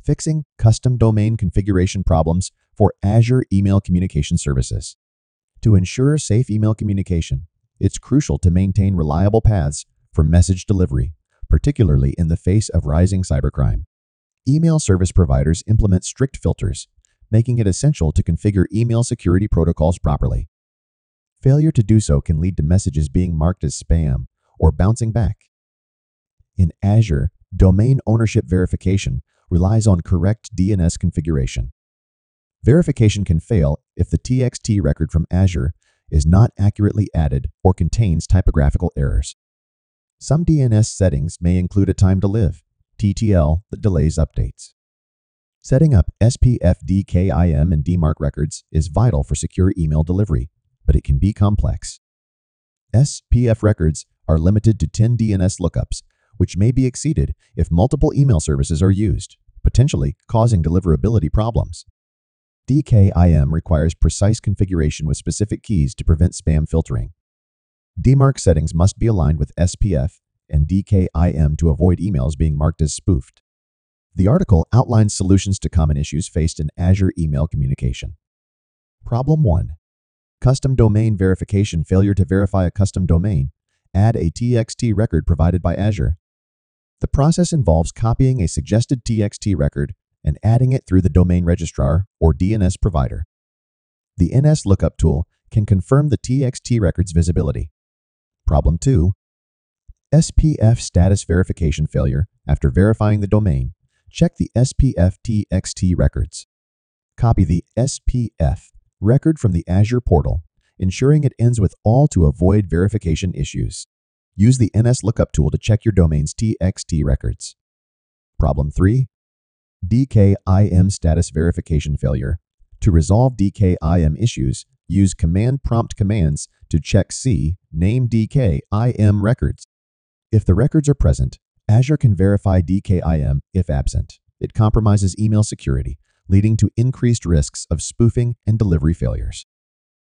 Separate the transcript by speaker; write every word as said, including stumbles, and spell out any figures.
Speaker 1: Fixing custom domain configuration problems for Azure email communication services. To ensure safe email communication, it's crucial to maintain reliable paths for message delivery, particularly in the face of rising cybercrime. Email service providers implement strict filters, making it essential to configure email security protocols properly. Failure to do so can lead to messages being marked as spam or bouncing back. In Azure, domain ownership verification relies on correct D N S configuration. Verification can fail if the T X T record from Azure is not accurately added or contains typographical errors. Some D N S settings may include a time to live, T T L, that delays updates. Setting up S P F D K I M and D MARC records is vital for secure email delivery, but it can be complex. S P F records are limited to ten D N S lookups, which may be exceeded if multiple email services are used, potentially causing deliverability problems. D K I M requires precise configuration with specific keys to prevent spam filtering. D MARC settings must be aligned with S P F and D K I M to avoid emails being marked as spoofed. The article outlines solutions to common issues faced in Azure email communication. Problem one. Custom domain verification. Failure to verify a custom domain. Add a T X T record provided by Azure. The process involves copying a suggested T X T record and adding it through the domain registrar or D N S provider. The N S lookup tool can confirm the T X T record's visibility. Problem two. S P F status verification. Failure. After verifying the domain, check the S P F T X T records. Copy the S P F record from the Azure portal, ensuring it ends with all to avoid verification issues. Use the N S lookup tool to check your domain's T X T records. Problem three. D K I M status verification. Failure. To resolve D K I M issues, use command prompt commands to check C name D K I M records. If the records are present, Azure can verify D K I M. If absent, it compromises email security, leading to increased risks of spoofing and delivery failures.